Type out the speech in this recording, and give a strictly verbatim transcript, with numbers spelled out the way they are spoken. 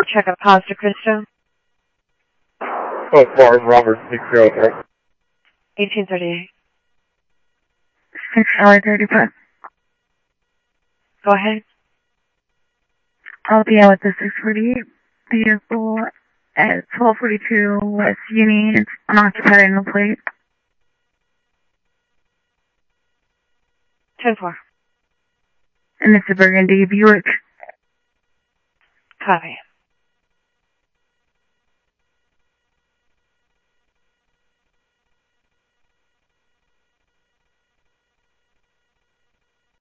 Check up Costa Cristo. Oh, Martin Robert, six zero three. eighteen thirty-eight. six hour thirty-five. Go ahead. I'll be out with the six forty-eight vehicle at twelve forty-two West Union. It's unoccupied in the plate. ten four. And it's a Burgundy Buick. Copy.